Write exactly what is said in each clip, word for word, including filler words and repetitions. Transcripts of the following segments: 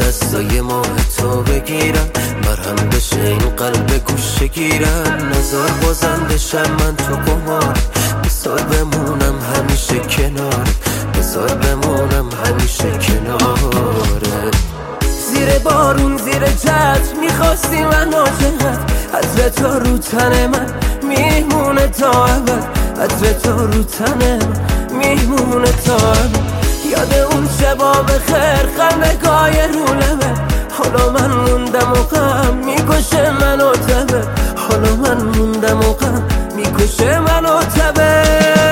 دستای ماه تو بگیرم، مرهم بشه این قلب گوشه گیرم. نزار بازم بشم من تو قمار، بذار بمونم همیشه کنار، بذار بمونم همیشه کناره. زیر بارون زیر چتر میخواستی من عاشقت، عطر تو رو تن من میمونه تا ابد، عطر تو رو تن من میمونه تا ابد. یاد اون شبا بخیر خندگاه رو لبه، حالا من موندم و غم میکشه منو تبه، حالا من موندم و غم میکشه منو تبه.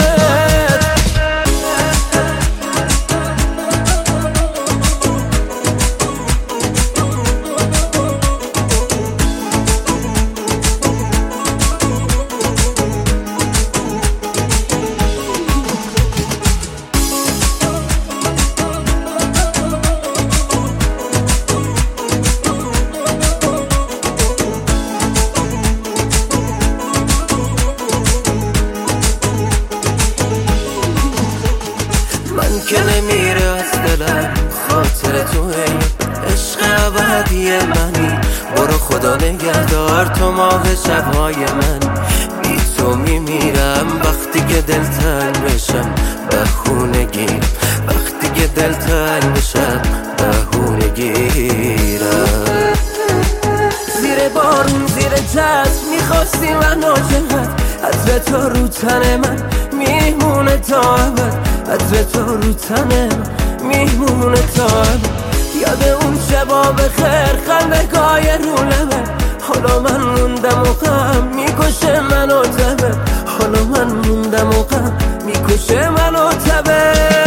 که نمیره از دلم خاطر تو، هی عشق ابدی منی، برو خدا نگهدار تو ماه شبهای من. بی تو میمیرم وقتی که دل تنگ بشم بهونه گیرم، وقتی که دل تنگ بشم بهونه گیرم. زیر بارون زیر چتر میخواستی من عاشقت، عطر تو رو تن من میمونه تا ابد، عطر تو رو تن من میمونه تا ابد. یاد اون شبا بخیر خندگاه رو لبه، حالا من موندم و غم میکشه منو تبه، حالا من موندم و غم میکشه منو تبه.